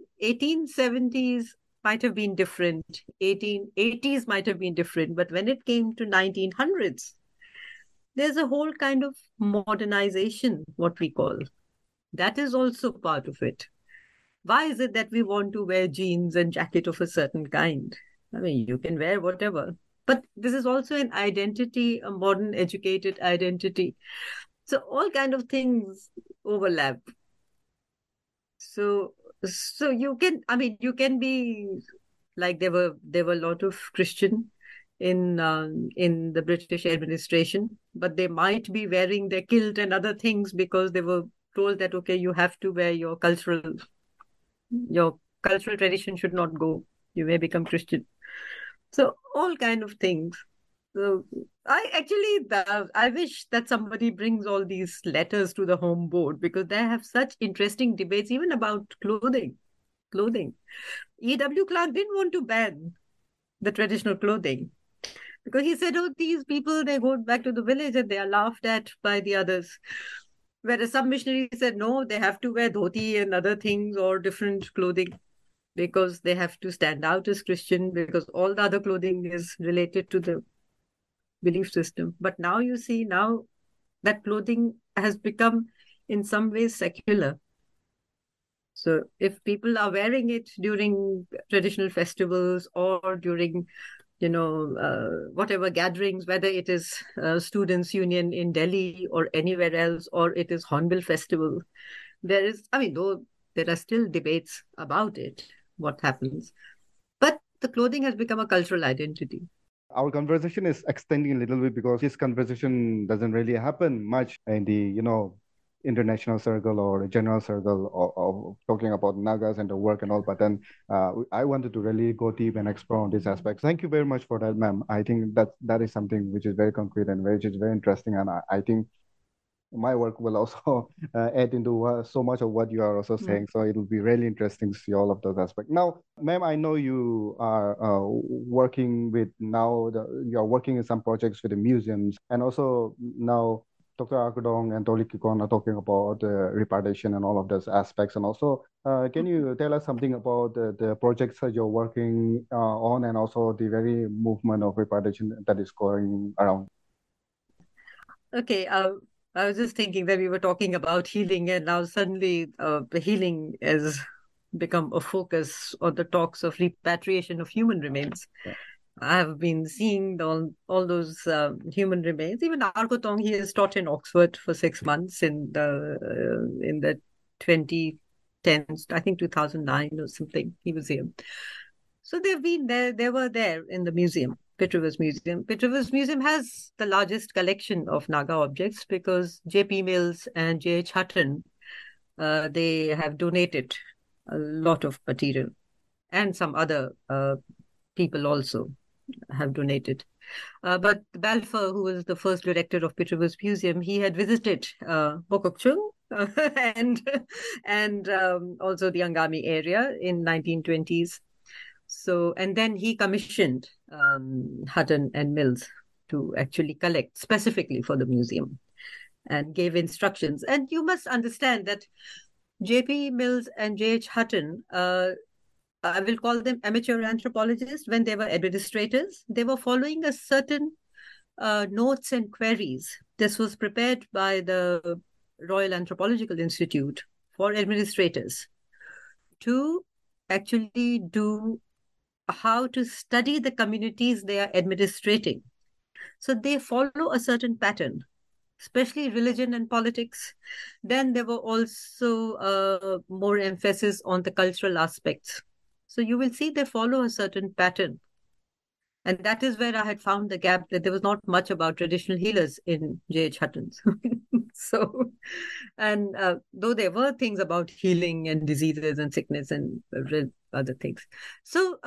1870s, might have been different, 1880s might have been different, but when it came to 1900s, there's a whole kind of modernization, what we call. That is also part of it. Why is it that we want to wear jeans and jacket of a certain kind? I mean, you can wear whatever, but this is also an identity, a modern educated identity. So all kind of things overlap. So you can be like, there were a lot of Christian in the British administration, but they might be wearing their kilt and other things because they were told that, okay, you have to wear your cultural tradition should not go. You may become Christian. So all kind of things. So I wish that somebody brings all these letters to the home board, because they have such interesting debates even about clothing. E.W. Clark didn't want to ban the traditional clothing Because he said, oh, these people, they go back to the village and they are laughed at by the others. Whereas some missionaries said, no, they have to wear dhoti and other things or different clothing because they have to stand out as Christian, because all the other clothing is related to the belief system. But now you see, now that clothing has become in some ways secular. So if people are wearing it during traditional festivals or during, whatever gatherings, whether it is Students' Union in Delhi or anywhere else, or it is Hornbill Festival, though there are still debates about it, what happens. But the clothing has become a cultural identity. Our conversation is extending a little bit because this conversation doesn't really happen much in the, international circle or general circle of talking about Nagas and the work and all. But then I wanted to really go deep and explore on this aspect. Thank you very much for that, ma'am. I think that is something which is very concrete and which is very interesting. And I think my work will also add into so much of what you are also saying. So it'll be really interesting to see all of those aspects. Now, ma'am, I know you are working with you are working in some projects with the museums, and also now Dr. Akudong and Toli Kikon are talking about repatriation and all of those aspects. And also, can you tell us something about the projects that you're working on, and also the very movement of repatriation that is going around? Okay, I was just thinking that we were talking about healing, and now suddenly the healing has become a focus on the talks of repatriation of human remains. Yeah. I have been seeing all those human remains. Even Arkotong, he has taught in Oxford for 6 months in the 2010s, I think 2009 or something. He was here. So they've been there. They were there in the museum. Pitt Rivers Museum. Pitt Rivers Museum has the largest collection of Naga objects because J.P. Mills and J.H. Hutton, they have donated a lot of material, and some other people also have donated. But Balfour, who was the first director of Pitt Rivers Museum, he had visited Bokokchung and also the Angami area in 1920s. So, and then he commissioned Hutton and Mills to actually collect specifically for the museum and gave instructions. And you must understand that J.P. Mills and J.H. Hutton, I will call them amateur anthropologists, when they were administrators, they were following a certain notes and queries. This was prepared by the Royal Anthropological Institute for administrators to actually do how to study the communities they are administrating. So they follow a certain pattern, especially religion and politics. Then there were also more emphasis on the cultural aspects. So you will see they follow a certain pattern. And that is where I had found the gap, that there was not much about traditional healers in J.H. Hutton's. So, and though there were things about healing and diseases and sickness and other things. So,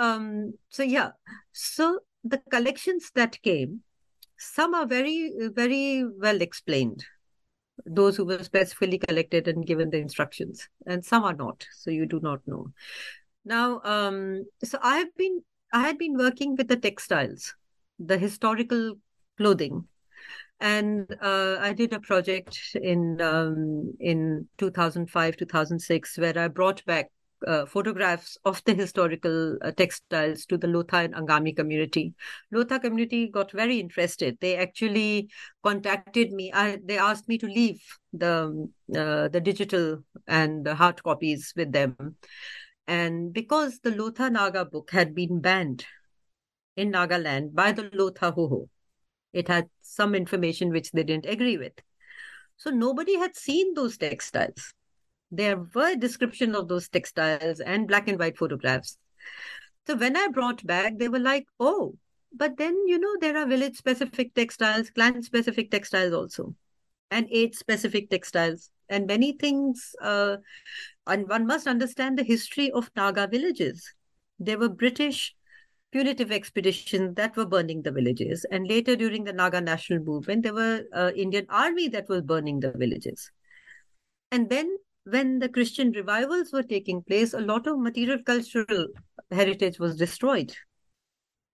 so the collections that came, some are very, very well explained, those who were specifically collected and given the instructions, and some are not, so you do not know. Now, so I had been working with the textiles, the historical clothing, and I did a project in 2005, 2006, where I brought back photographs of the historical textiles to the Lotha and Angami community. Lotha community got very interested. They actually contacted me. They asked me to leave the digital and the hard copies with them. And because the Lotha Naga book had been banned in Nagaland by the Lotha Hoho, it had some information which they didn't agree with. So nobody had seen those textiles. There were a description of those textiles and black and white photographs. So when I brought back, they were like, oh, but then, there are village-specific textiles, clan-specific textiles also, and age-specific textiles, and many things. And one must understand the history of Naga villages. There were British punitive expeditions that were burning the villages. And later, during the Naga national movement, there were Indian army that was burning the villages. And then when the Christian revivals were taking place, a lot of material cultural heritage was destroyed.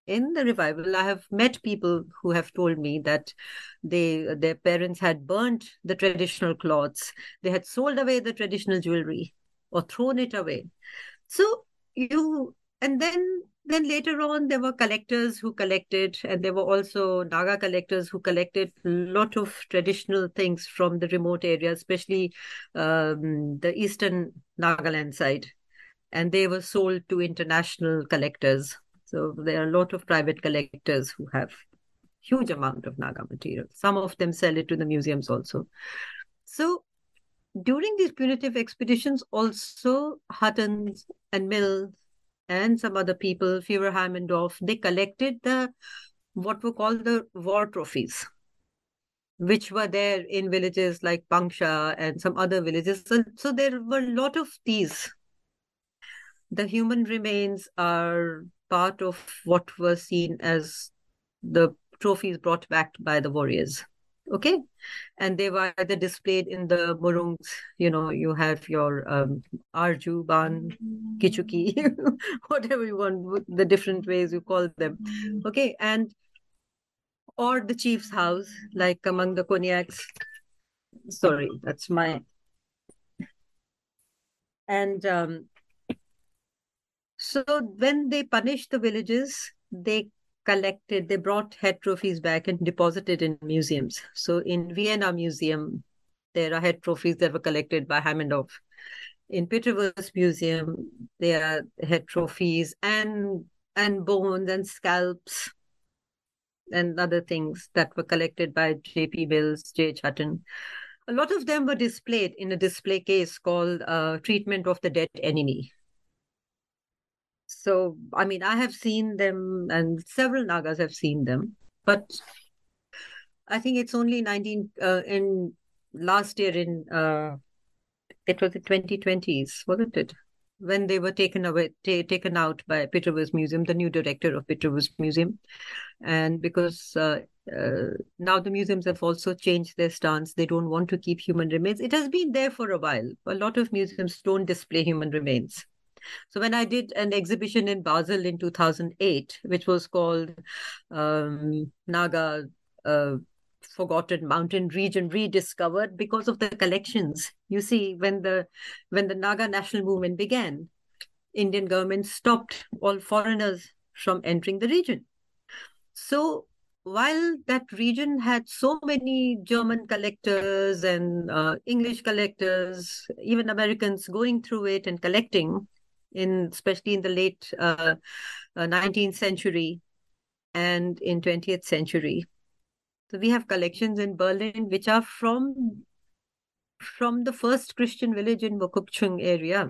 in the revival, I have met people who have told me that their parents had burnt the traditional clothes, they had sold away the traditional jewelry or thrown it away. So and then later on, there were collectors who collected, and there were also Naga collectors who collected a lot of traditional things from the remote areas, especially the eastern Nagaland side. And they were sold to international collectors. So there are a lot of private collectors who have huge amount of Naga material. Some of them sell it to the museums also. So during these punitive expeditions, also Huttons and Mills and some other people, Führer Hammendorf, they collected what were called the war trophies, which were there in villages like Pangsha and some other villages. So there were a lot of these. The human remains are part of what was seen as the trophies brought back by the warriors. Okay. And they were either displayed in the murungs, you have your Arju, Ban, Kichuki, whatever you want, the different ways you call them. Okay. Or the chief's house, like among the Konyaks. Sorry, that's my. And so when they punished the villages, they brought head trophies back and deposited in museums. So in Vienna Museum, there are head trophies that were collected by Hammendorf. In Peterwas Museum, there are head trophies and bones and scalps and other things that were collected by J.P. Mills, J.H. Hutton. A lot of them were displayed in a display case called Treatment of the Dead Enemy. So, I mean, I have seen them and several Nagas have seen them, but I think it's only in last year it was the 2020s, wasn't it? When they were taken out by Peterwas Museum, the new director of Peterwas Museum. And because now the museums have also changed their stance, they don't want to keep human remains. It has been there for a while. A lot of museums don't display human remains. So when I did an exhibition in Basel in 2008, which was called Naga Forgotten Mountain Region Rediscovered, because of the collections. You see, when the Naga national movement began, Indian government stopped all foreigners from entering the region. So while that region had so many German collectors and English collectors, even Americans going through it and collecting, especially in the late 19th century and in 20th century. So we have collections in Berlin which are from the first Christian village in Mokokchung area.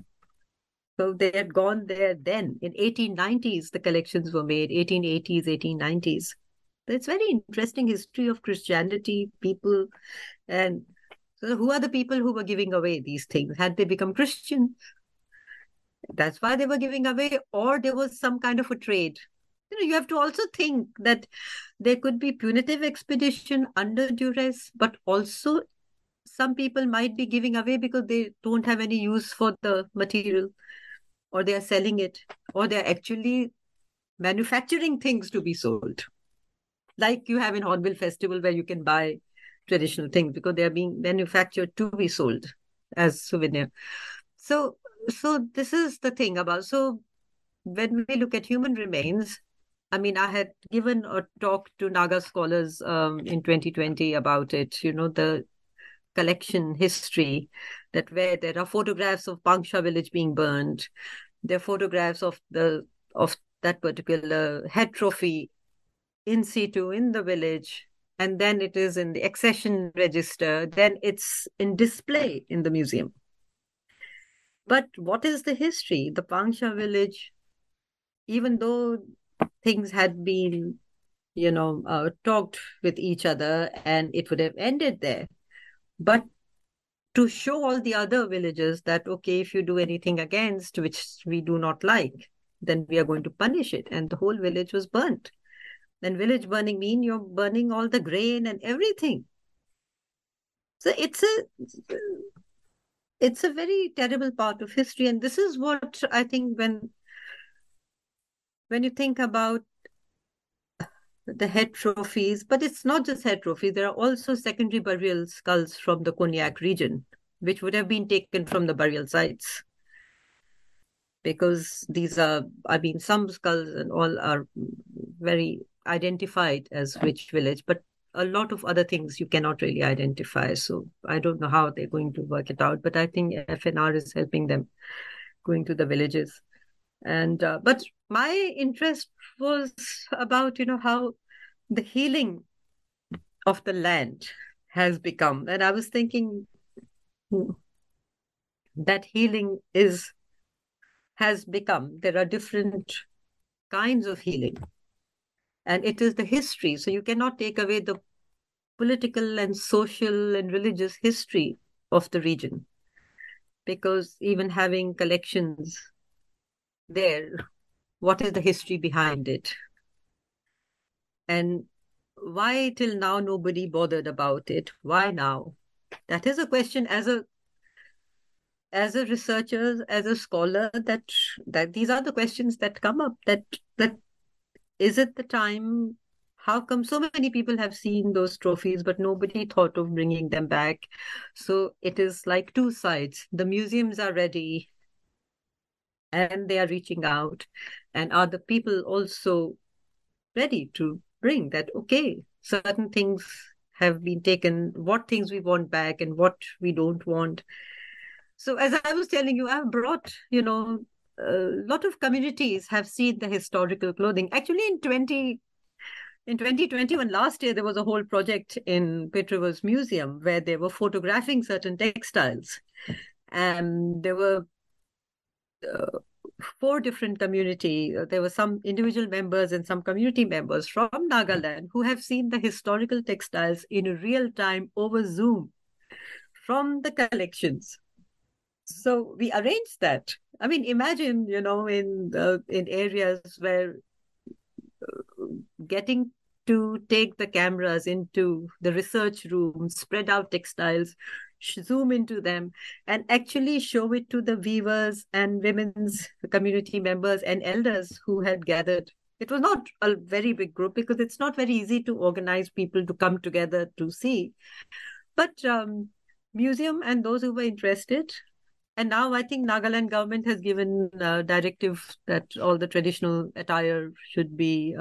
So they had gone there then. In 1890s, the collections were made, 1880s, 1890s. So it's very interesting history of Christianity, people. And so who are the people who were giving away these things? Had they become Christian? That's why they were giving away, or there was some kind of a trade. You have to also think that there could be punitive expedition under duress, but also some people might be giving away because they don't have any use for the material, or they are selling it, or they're actually manufacturing things to be sold. Like you have in Hornbill Festival where you can buy traditional things because they are being manufactured to be sold as souvenir. So this is the thing about, so when we look at human remains, I mean, I had given a talk to Naga scholars in 2020 about it, the collection history, that where there are photographs of Pangsha village being burned, there are photographs of that particular head trophy in situ in the village, and then it is in the accession register, then it's in display in the museum. But what is the history? The Pangsha village, even though things had been, talked with each other and it would have ended there. But to show all the other villages that, okay, if you do anything against which we do not like, then we are going to punish it. And the whole village was burnt. And village burning mean you're burning all the grain and everything. So it's a very terrible part of history. And this is what I think when you think about the head trophies, but it's not just head trophies. There are also secondary burial skulls from the Konyak region, which would have been taken from the burial sites. Because these are, some skulls and all are very identified as which village, but a lot of other things you cannot really identify. So I don't know how they're going to work it out, but I think FNR is helping them going to the villages. And but my interest was about, how the healing of the land has become. And I was thinking that healing has become, there are different kinds of healing. And it is the history. So you cannot take away the political and social and religious history of the region. Because even having collections there, what is the history behind it? And why till now nobody bothered about it? Why now? That is a question as a researcher, as a scholar, that these are the questions that come up. That is it the time? How come so many people have seen those trophies, but nobody thought of bringing them back? So it is like two sides. The museums are ready and they are reaching out. And are the people also ready to bring that? Okay, certain things have been taken, what things we want back and what we don't want. So as I was telling you, I've brought, a lot of communities have seen the historical clothing. Actually, in 2021, last year, there was a whole project in Pitt Rivers Museum where they were photographing certain textiles. And there were 4 different community. There were some individual members and some community members from Nagaland who have seen the historical textiles in real time over Zoom from the collections. So we arranged that. I mean, imagine, in areas where getting to take the cameras into the research room, spread out textiles, zoom into them, and actually show it to the weavers and women's community members and elders who had gathered. It was not a very big group because it's not very easy to organize people to come together to see. But museum and those who were interested. And now I think Nagaland government has given directive that all the traditional attire should be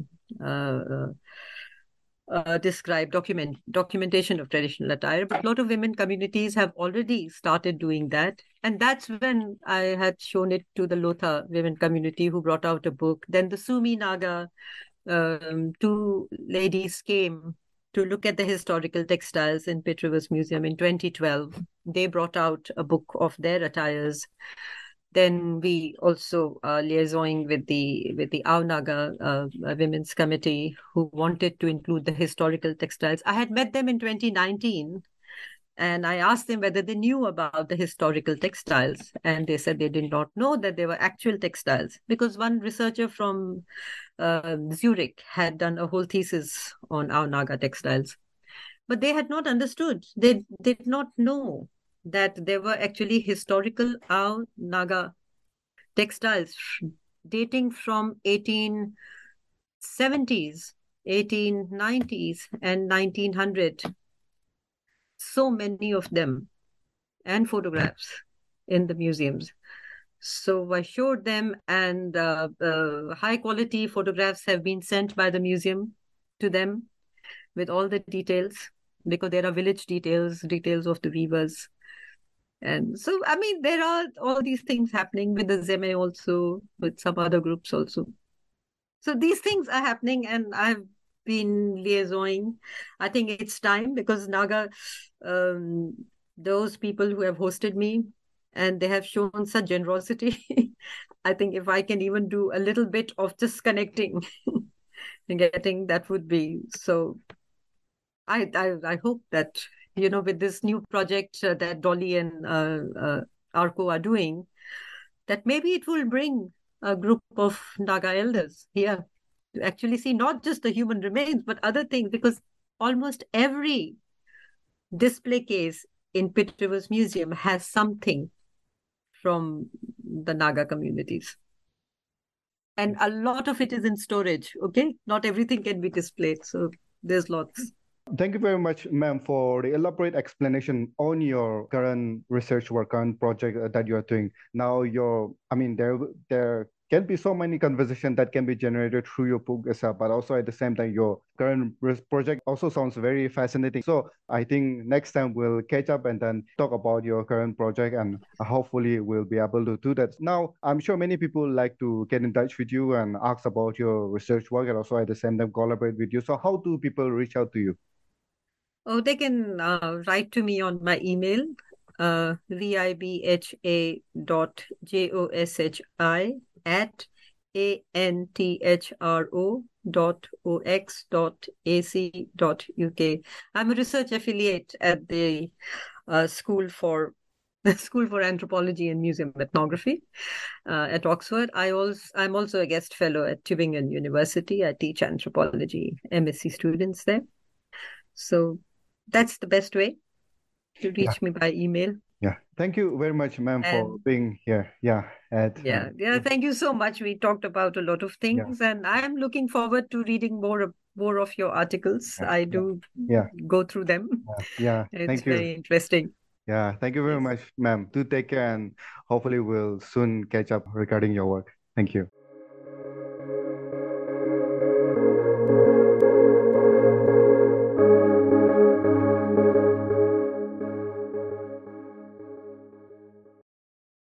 described, documentation of traditional attire. But a lot of women communities have already started doing that. And that's when I had shown it to the Lotha women community who brought out a book. Then the Sumi Naga, 2 ladies came to look at the historical textiles in Pitt Rivers Museum in 2012. They brought out a book of their attires. Then we also liaisoning with the Aonaga Women's Committee who wanted to include the historical textiles. I had met them in 2019 and I asked them whether they knew about the historical textiles. And they said they did not know that they were actual textiles because one researcher from Zurich had done a whole thesis on Aonaga textiles. But they had not understood. They did not know that there were actually historical Aonaga textiles dating from 1870s, 1890s, and 1900. So many of them, and photographs in the museums. So I showed them, and high quality photographs have been sent by the museum to them with all the details, because there are village details of the weavers. And so, I mean, there are all these things happening with the Zeme also, with some other groups also. So these things are happening, and I've been liaisoning. I think it's time because Naga, those people who have hosted me, and they have shown such generosity. I think if I can even do a little bit of just connecting and getting, that would be so. I hope that, with this new project that Dolly and Arco are doing, that maybe it will bring a group of Naga elders here to actually see not just the human remains, but other things, because almost every display case in Pitt Rivers Museum has something from the Naga communities. And a lot of it is in storage, okay? Not everything can be displayed. So there's lots. Thank you very much, ma'am, for the elaborate explanation on your current research work, current project that you are doing. Now, there can be so many conversations that can be generated through your book as well, but also at the same time, your current project also sounds very fascinating. So I think next time we'll catch up and then talk about your current project, and hopefully we'll be able to do that. Now, I'm sure many people like to get in touch with you and ask about your research work and also at the same time collaborate with you. So how do people reach out to you? Oh, they can write to me on my email, vibha.joshi@anthro.ox.ac.uk. I'm a research affiliate at the School for Anthropology and Museum Ethnography at Oxford. I'm also a guest fellow at Tübingen University. I teach anthropology MSc students there. So that's the best way to reach me by email. Yeah. Thank you very much, ma'am, for being here. Thank you so much. We talked about a lot of things, and I'm looking forward to reading more of your articles. I do go through them. It's Thank you. very interesting. Yeah, thank you very much, ma'am. Do take care, and hopefully we'll soon catch up regarding your work. Thank you.